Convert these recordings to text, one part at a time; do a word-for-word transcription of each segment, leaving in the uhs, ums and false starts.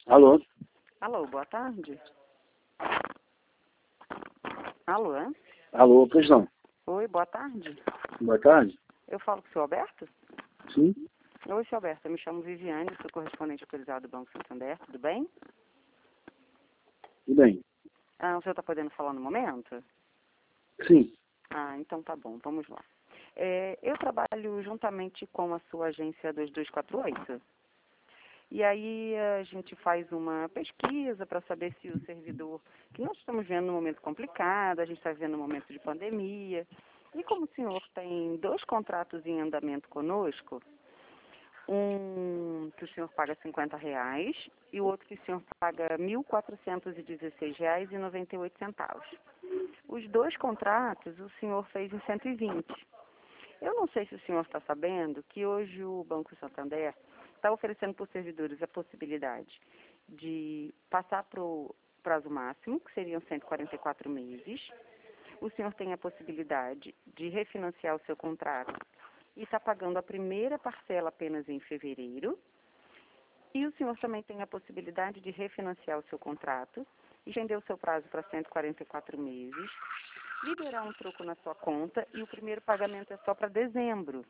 Alô? Alô, boa tarde. Alô, é? Alô, pois não. Oi, boa tarde. Boa tarde. Eu falo com o senhor Alberto? Sim, Oi, senhor Alberto, eu me chamo Viviane, sou correspondente autorizado do Banco Santander, tudo bem? tudo bem. Ah, o senhor está podendo falar no momento? Sim, Ah, então tá bom, vamos lá. É, eu trabalho juntamente com a sua agência dois dois quatro oito. E aí a gente faz uma pesquisa para saber se o servidor, que nós estamos vendo num momento complicado, a gente está vivendo um momento de pandemia, e como o senhor tem dois contratos em andamento conosco, um que o senhor paga cinquenta reais e o outro que o senhor paga mil quatrocentos e dezesseis reais e noventa e oito centavos. Os dois contratos o senhor fez em cento e vinte. Eu não sei se o senhor está sabendo que hoje o Banco Santander está oferecendo para os servidores a possibilidade de passar para o prazo máximo, que seriam cento e quarenta e quatro meses. O senhor tem a possibilidade de refinanciar o seu contrato e está pagando a primeira parcela apenas em fevereiro. E o senhor também tem a possibilidade de refinanciar o seu contrato, estender o seu prazo para cento e quarenta e quatro meses, liberar um troco na sua conta e o primeiro pagamento é só para dezembro.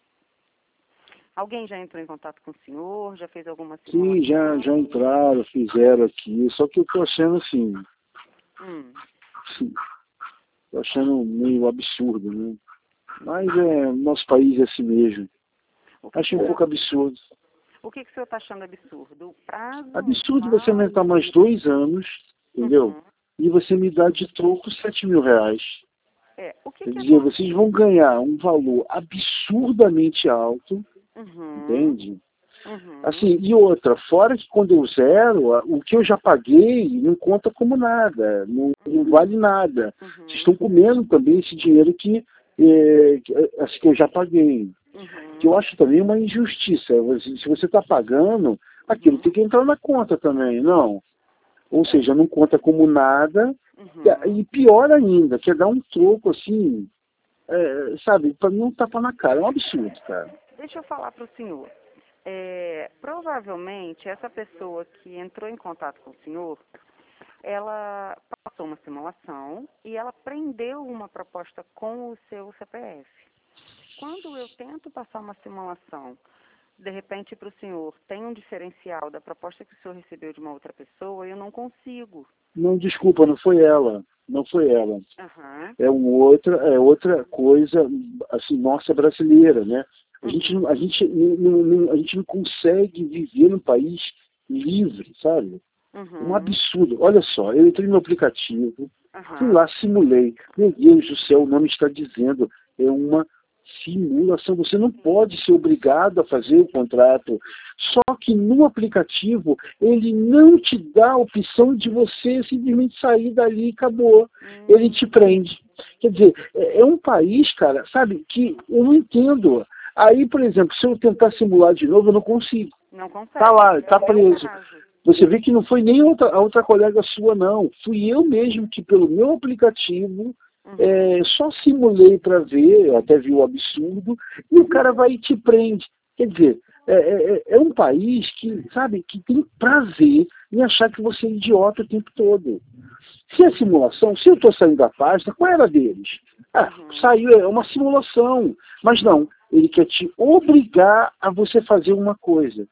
Alguém já entrou em contato com o senhor? Já fez alguma simulação? sim, já, já entraram, fizeram aqui, só que eu tô achando assim, Hum. sim, tô achando meio absurdo, né? Mas é, nosso país é assim mesmo. O que, Acho que, um pouco absurdo. o que, que o senhor está achando absurdo? O prazo? Absurdo o você aumentar mais dois anos, entendeu? Uhum. E você me dar de troco sete mil reais. É, o que, Quer que dizer, acontece? vocês vão ganhar um valor absurdamente alto, Uhum. entende? Uhum. Assim, e outra, fora que quando eu zero, a- o que eu já paguei não conta como nada, não, não vale nada. Uhum. Vocês estão comendo também esse dinheiro que, é, que, assim, que eu já paguei. Que eu Uhum. acho também uma injustiça. Você- Se você está pagando, aquilo tem que entrar na conta também, não? Ou seja, não conta como nada, Uhum. e pior ainda, quer dar um troco assim, é, sabe, para mim um tapa na cara, é um absurdo, cara. Deixa eu falar para o senhor. É, provavelmente, essa pessoa que entrou em contato com o senhor, ela passou uma simulação e ela prendeu uma proposta com o seu C P F. Quando eu tento passar uma simulação, de repente para o senhor, tem um diferencial da proposta que o senhor recebeu de uma outra pessoa, eu não consigo. Não, desculpa, não foi ela, não foi ela. Aham. É um outra, é outra coisa, assim, nossa brasileira, né? A gente, não- a gente, não, não- a gente não consegue viver num país livre, sabe? Um Uhum. absurdo. Olha só, eu entrei no aplicativo, fui Aham. lá, simulei. Meu Deus do céu, o nome está dizendo, é uma simulação. Você não pode ser obrigado a fazer o contrato. Só que no aplicativo, ele não te dá a opção de você simplesmente sair dali e acabou. Ele te prende. Quer dizer, é é um país, cara, sabe, que eu não entendo. Aí, por exemplo, se eu tentar simular de novo, eu não consigo. Não consegue. Tá lá, tá É o meu preso. caso. Você vê que não foi nem outra, a outra colega sua, não. Fui eu mesmo que, pelo meu aplicativo, Uhum. é, só simulei para ver, eu até vi o absurdo, e o cara vai e te prende. Quer dizer, é, é, é um país que, sabe, que tem prazer em achar que você é idiota o tempo todo. Se é simulação, se eu estou saindo da página, qual era deles? Ah, Uhum. saiu, é uma simulação. Mas não, ele quer te obrigar a você fazer uma coisa.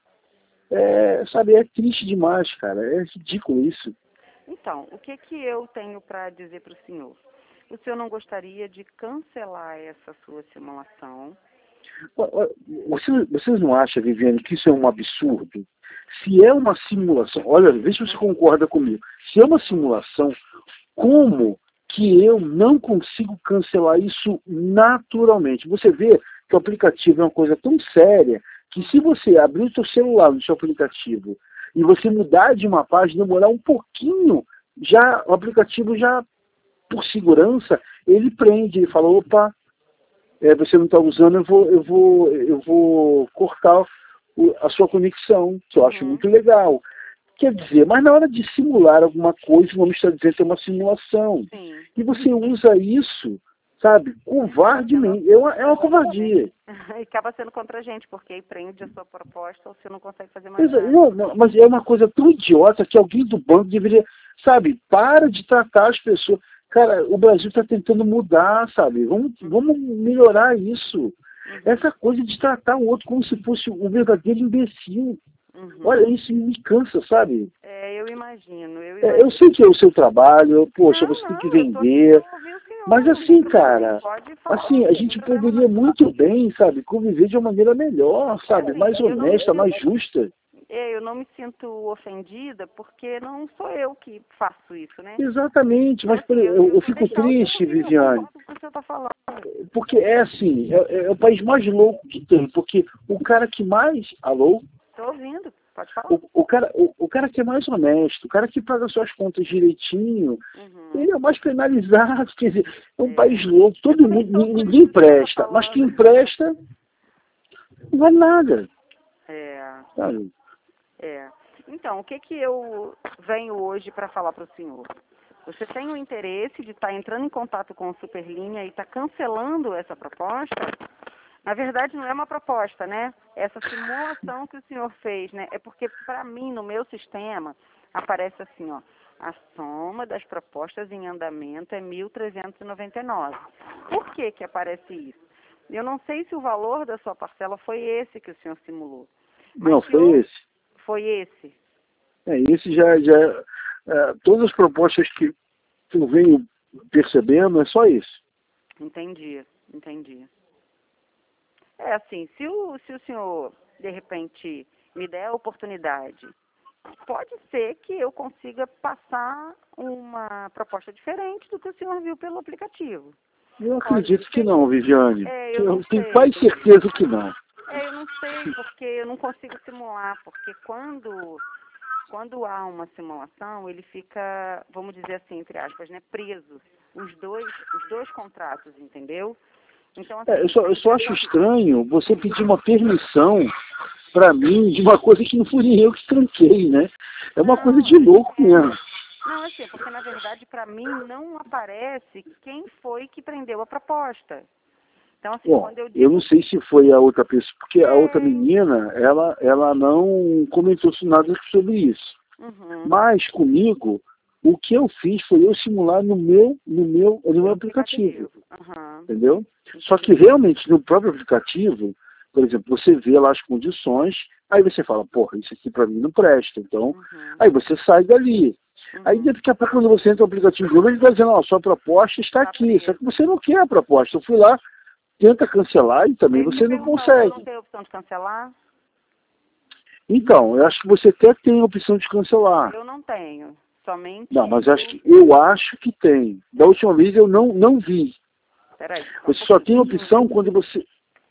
É, sabe, é triste demais, cara. É ridículo isso. Então, o que, que eu tenho para dizer para o senhor? O senhor não gostaria de cancelar essa sua simulação? Ó, ó, Você, vocês não acham, Viviane, que isso é um absurdo? Se é uma simulação, olha, vê se você concorda comigo. Se é uma simulação, como que eu não consigo cancelar isso naturalmente? Você vê que o aplicativo é uma coisa tão séria que se você abrir o seu celular no seu aplicativo e você mudar de uma página, demorar um pouquinho, já o aplicativo já, por segurança, ele prende, ele fala, opa, é, você não está usando, eu vou, eu vou, eu vou cortar o, a sua conexão, que eu acho Uhum. muito legal. Quer dizer, mas na hora de simular alguma coisa, o nome está dizendo que é uma simulação. Sim. E você usa isso, sabe? Covardemente. É uma, é uma covardia. E acaba sendo contra a gente, porque aí prende a sua proposta ou você não consegue fazer mais Exa- nada. Não, não, mas é uma coisa tão idiota que alguém do banco deveria, sabe, para de tratar as pessoas. Cara, o Brasil está tentando mudar, sabe? Vamos, vamos melhorar isso. Uhum. Essa coisa de tratar o outro como se fosse um verdadeiro imbecil. Uhum. Olha, isso me cansa, sabe? É, eu imagino, eu É, imagino. eu sei que é o seu trabalho, poxa, Não, você tem não, que eu tô aqui vender. pra ouvir o senhor, Mas não tem assim, problema, cara, pode falar, assim, a não gente tem problema poderia não. muito bem, sabe, conviver de uma maneira melhor, sabe? Assim, Mais eu não me honesta, mais sinto, justa. é, eu não me sinto ofendida porque não sou eu que faço isso, né? Exatamente, Então, mas por- assim, eu, eu, eu eu vou fico deixar o senhor triste, ouvir, eu Viviane, concordo com o que o senhor está falando. porque é assim, é, é o país mais louco que tem, porque o cara que mais, alô? Estou ouvindo, pode falar. O, o, cara, o, o cara que é mais honesto, o cara que paga suas contas direitinho, Uhum. ele é o mais penalizado, quer dizer, é um É. país louco, É todo por mundo, isso que eu- ni- por ninguém isso que eu tô presta, mas quem falando. presta não vale nada, É, sabe? é. Então, o que que eu venho hoje para falar para o senhor? Você tem o interesse de estar entrando em contato com o Superlinha e estar cancelando essa proposta? Na verdade, não é uma proposta, né? Essa simulação que o senhor fez, né? É porque, para mim, no meu sistema, aparece assim, ó. A soma das propostas em andamento é mil trezentos e noventa e nove. Por que que aparece isso? Eu não sei se o valor da sua parcela foi esse que o senhor simulou. Mas Não, se foi houve- esse. foi esse. É, esse já, já é, todas as propostas que eu venho percebendo é só isso. Entendi, entendi. É assim, se o, se o senhor, de repente, me der a oportunidade, pode ser que eu consiga passar uma proposta diferente do que o senhor viu pelo aplicativo. Eu Pode acredito que ser. não, Viviane. É, eu não Eu tenho sei. quase certeza que não. É, eu não sei, porque eu não consigo simular, porque quando, quando há uma simulação, ele fica, vamos dizer assim, entre aspas, né, preso. Os dois, os dois contratos, entendeu? Então, assim, É, eu, só, eu só acho estranho você pedir uma permissão para mim de uma coisa que não fui nem eu que tranquei, né? É uma coisa de louco mesmo. não, assim, porque na verdade para mim não aparece quem foi que prendeu a proposta. Então, assim, Bom, quando eu eu digo. não sei se foi a outra pessoa, porque a outra É, menina, ela, ela não comentou nada sobre isso. uhum, Mas comigo, o que eu fiz foi eu simular no meu, no meu, no meu aplicativo, uhum, entendeu? Só que realmente no próprio aplicativo, por exemplo, você vê lá as condições, aí você fala, porra, isso aqui para mim não presta, então, uhum, aí você sai dali. Aí uhum. daqui a pouco quando você entra no aplicativo de novo, ele vai dizendo, ó, sua proposta está Tá aqui, só preso. que você não quer a proposta. Eu fui lá, tenta cancelar e também Ele me você não perguntou, eu não consegue. tenho opção de cancelar? Então, eu acho que você até tem a opção de cancelar. Eu não tenho. Somente. Não, mas eu acho que, eu acho que tem. Da última vez eu não, não vi. Peraí. Só um Você só tem pouquinho. opção quando você...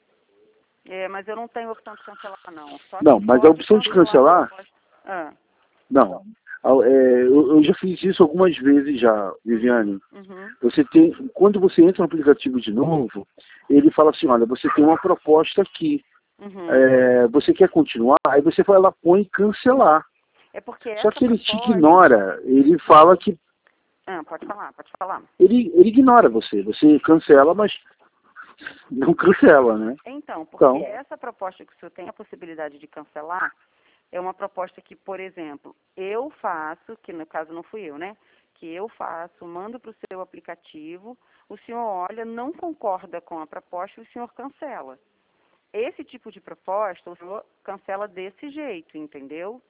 É, mas eu não tenho opção de cancelar, não. Só Não, quem mas a pode opção de cancelar a cancelar... proposta. Ah, Não. Ah, é, eu, eu já fiz isso algumas vezes já, Viviane. uhum, Você tem, quando você entra no aplicativo de novo, ele fala assim, olha, você tem uma proposta aqui. uhum. É, você quer continuar? Aí você vai lá, põe cancelar. É porque Só essa que ele te proposta. ignora. Ele fala que... Ah, pode falar, pode falar. Ele, ele ignora você. Você cancela, mas não cancela, né? Então, porque Então, essa proposta que o senhor tem a possibilidade de cancelar é uma proposta que, por exemplo, eu faço, que no caso não fui eu, né? Que eu faço, mando para o seu aplicativo, o senhor olha, não concorda com a proposta e o senhor cancela. Esse tipo de proposta, o senhor cancela desse jeito, entendeu?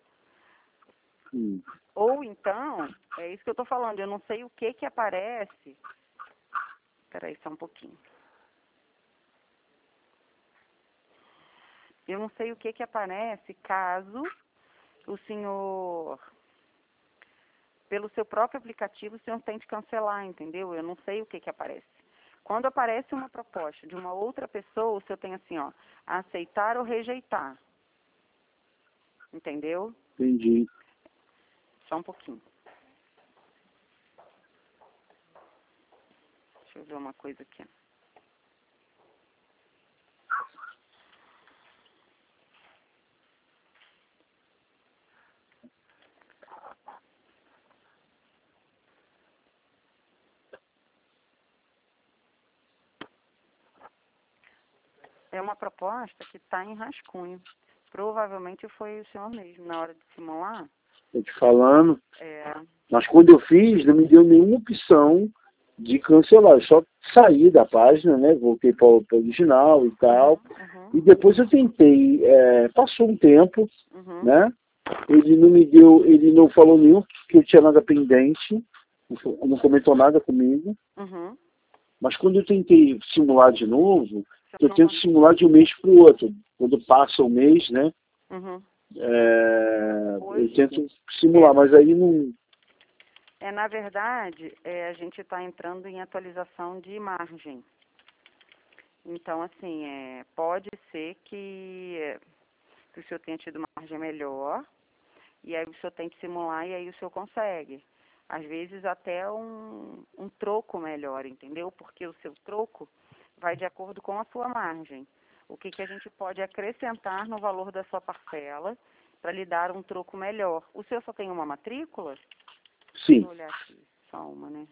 hum, Ou então, é isso que eu estou falando, eu não sei o que que aparece. Espera aí só um pouquinho. Eu não sei o que que aparece caso o senhor, pelo seu próprio aplicativo, o senhor tente cancelar, entendeu? Eu não sei o que que aparece. Quando aparece uma proposta de uma outra pessoa, o senhor tem assim, ó, aceitar ou rejeitar. Entendeu? entendi. Só um pouquinho. Deixa eu ver uma coisa aqui. É uma proposta que está em rascunho. Provavelmente foi o senhor mesmo, na hora de simular. Estou te falando. É... Mas quando eu fiz, não me deu nenhuma opção de cancelar. Eu só saí da página, né? Voltei para o original e tal. Uhum. E depois eu tentei. É, passou um tempo, Uhum. né? Ele não me deu, ele não falou nenhum que eu tinha nada pendente, não comentou nada comigo. Uhum. Mas quando eu tentei simular de novo, Você eu não tento consegue. simular de um mês para o outro. Quando passa o mês, né? Uhum. É, eu Hoje, tento simular, mas aí não. é, na verdade, é, a gente está entrando em atualização de margem. Então, assim, é, pode ser que, que o senhor tenha tido uma margem melhor, e aí o senhor tem que simular e aí o senhor consegue. Às vezes até um, um troco melhor, entendeu? Porque o seu troco vai de acordo com a sua margem. O que, que a gente pode acrescentar no valor da sua parcela para lhe dar um troco melhor. O senhor só tem uma matrícula? Sim. Deixa eu olhar aqui, só uma, né?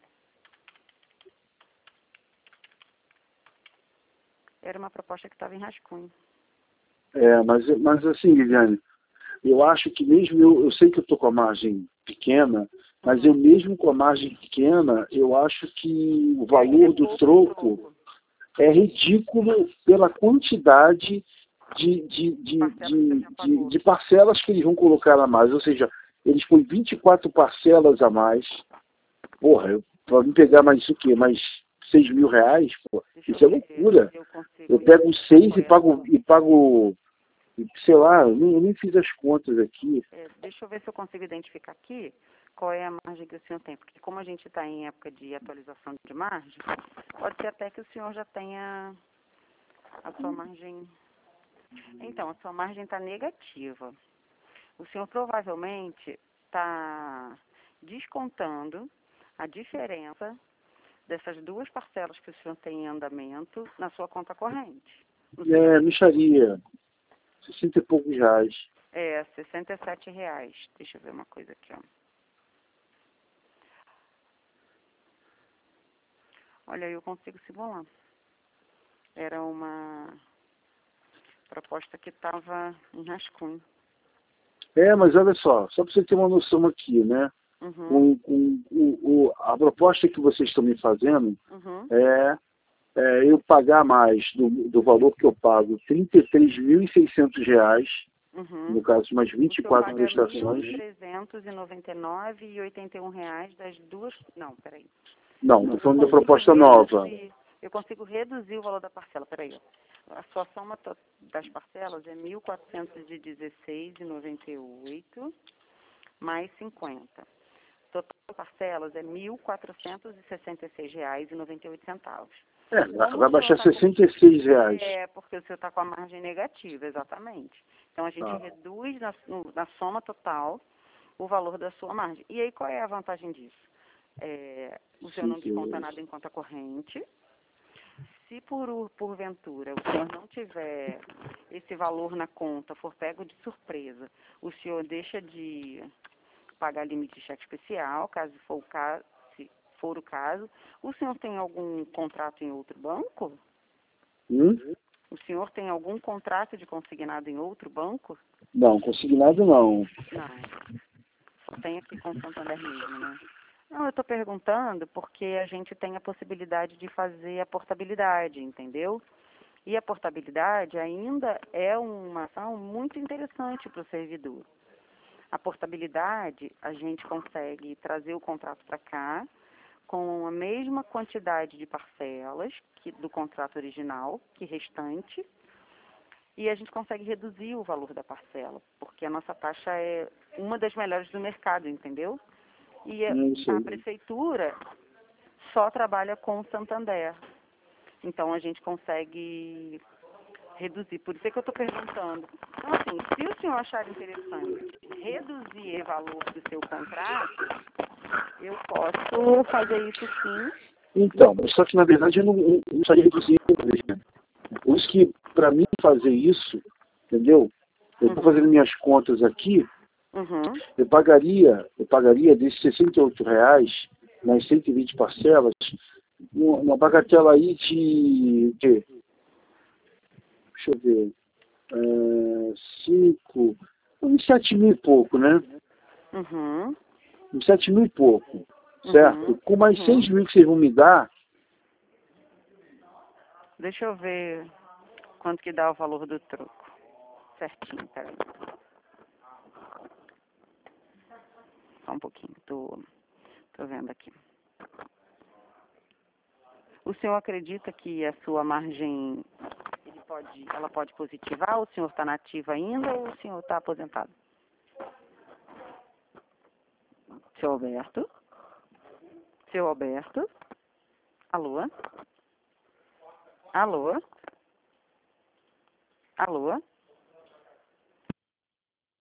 Era uma proposta que estava em rascunho. É, mas, mas assim, Liliane, eu acho que mesmo eu, eu sei que eu estou com a margem pequena, mas Uhum. eu mesmo com a margem pequena, eu acho que o valor do troco é ridículo pela quantidade de, de, de, de, de, de parcelas que eles vão colocar a mais. Ou seja, eles põem vinte e quatro parcelas a mais. Porra, para me pegar mais isso o quê? Mais seis mil reais? Pô, isso é loucura. Eu, eu pego seis e pago, e pago, sei lá, eu nem, eu nem fiz as contas aqui. É, deixa eu ver se eu consigo identificar aqui qual é a margem que o senhor tem. Porque como a gente está em época de atualização de margem, pode ser até que o senhor já tenha a sua margem. Então, a sua margem está negativa. O senhor provavelmente está descontando a diferença dessas duas parcelas que o senhor tem em andamento na sua conta corrente. É, mixaria. sessenta e poucos reais. É, sessenta e sete reais. Deixa eu ver uma coisa aqui, ó. Olha, eu consigo simular. Era uma proposta que estava em rascunho. É, mas olha só, só para você ter uma noção aqui, né? Uhum. Com, com, com, com a proposta que vocês estão me fazendo Uhum. é, é eu pagar mais do, do valor que eu pago, trinta e três mil e seiscentos reais, Uhum. no caso, umas vinte e quatro prestações. mil trezentos e noventa e nove reais e oitenta e um reais das duas... Não, peraí. Não, estou falando da consigo proposta reduzir- nova. Eu consigo reduzir o valor da parcela, peraí. Ó. A sua soma to- das parcelas é mil quatrocentos e dezesseis reais e noventa e oito centavos mais cinquenta. Total de parcelas é mil quatrocentos e sessenta e seis reais e noventa e oito centavos. É, Como vai o senhor baixar tá com- sessenta e seis reais. É, porque o senhor está com a margem negativa, exatamente. Então, a gente Ah. reduz na, no- na soma total o valor da sua margem. E aí, qual é a vantagem disso? É, o senhor não desconta nada em conta corrente. Se por, porventura o senhor não tiver esse valor na conta, for pego de surpresa, o senhor deixa de pagar limite de cheque especial, caso for o caso, se for o caso. O senhor tem algum contrato em outro banco? Hum? O senhor tem algum contrato de consignado em outro banco? Não, consignado não. Não. Só tem aqui com o Santander mesmo, né? Não, eu estou perguntando porque a gente tem a possibilidade de fazer a portabilidade, entendeu? E a portabilidade ainda é uma ação muito interessante para o servidor. A portabilidade, a gente consegue trazer o contrato para cá com a mesma quantidade de parcelas que do contrato original, que restante, e a gente consegue reduzir o valor da parcela, porque a nossa taxa é uma das melhores do mercado, entendeu? E a, a prefeitura só trabalha com o Santander. Então, a gente consegue reduzir. Por isso é que eu estou perguntando. Então, assim, se o senhor achar interessante reduzir o valor do seu contrato, eu posso fazer isso sim. Então, só que na verdade eu não, eu não estaria reduzindo. Por isso que, para mim fazer isso, entendeu? Eu estou Uhum. fazendo minhas contas aqui, Uhum. eu pagaria, eu pagaria desses sessenta e oito reais, nas cento e vinte parcelas, uma, uma bagatela aí de, o quê? deixa eu ver, é, cinco, uns sete mil e pouco, né? Uhum. Uns sete mil e pouco, certo? Uhum. Com mais Uhum. seis mil que vocês vão me dar, Deixa eu ver quanto que dá o valor do troco. Certinho, peraí. Só um pouquinho, tô, tô vendo aqui. O senhor acredita que a sua margem, ele pode, ela pode positivar? O senhor está nativo ainda ou o senhor está aposentado? Seu Alberto? Seu Alberto? Alô? Alô? Alô?